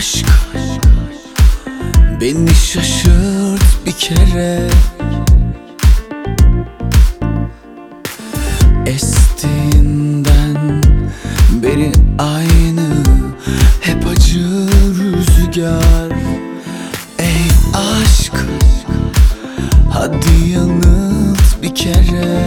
aşk beni şaşırt bir kere. Estiğinden beri aynı, hep acı rüzgar. Ey aşk, hadi yanılt bir kere.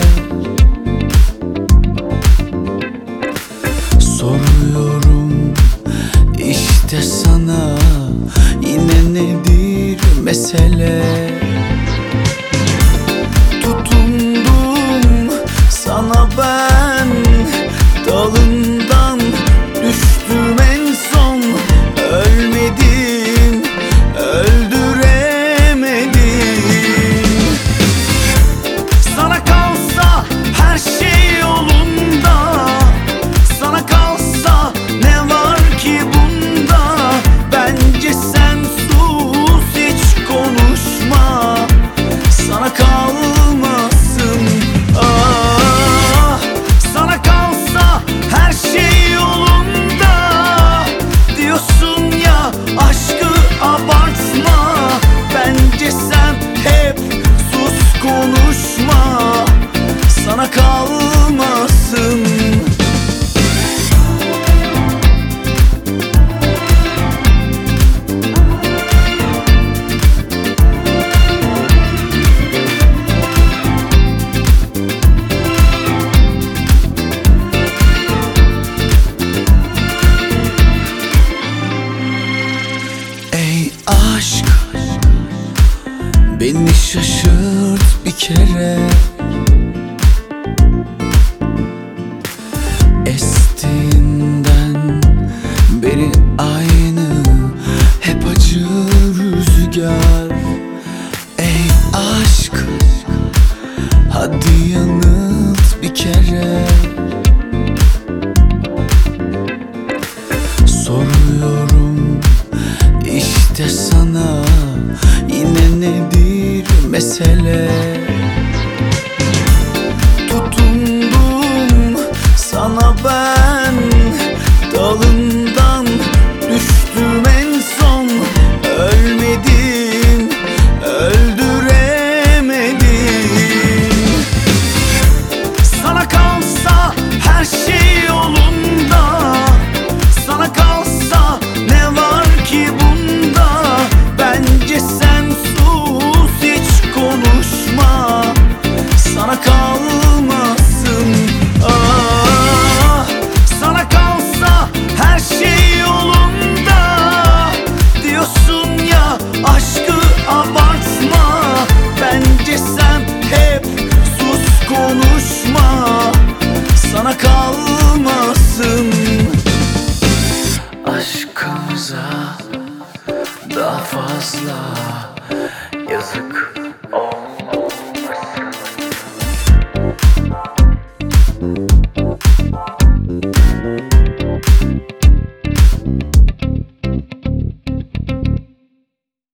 Soruyorum işte sana, yine nedir mesele? Tutundum sana ben, dalından düştüm en son. Ölmedim, öldüremedim. Sana kalsa her şey yolunda, sana kalsa ne var ki bunda? Bence sen sus, hiç konuşma, sana kalmasın. Ah, sana kalsa her şey yolunda diyorsun ya, aşkı abartma. Bence sen hep sus, konuşma, sana kalmasın. Ey aşk, beni şaşırt bir kere. Estiğinden beri aynı, hep acı rüzgar. Ey aşk, hadi yanılt bir kere. Soruyorum işte sana, yine nedir mesele? Tutundum sana ben, dalından düştüm en son. Ölmedim, öldüremedim. Sana kalsa her şey yolunda, sana kalsa ne var ki bunda? Bence sen sus, hiç konuşma, sana kalmasın.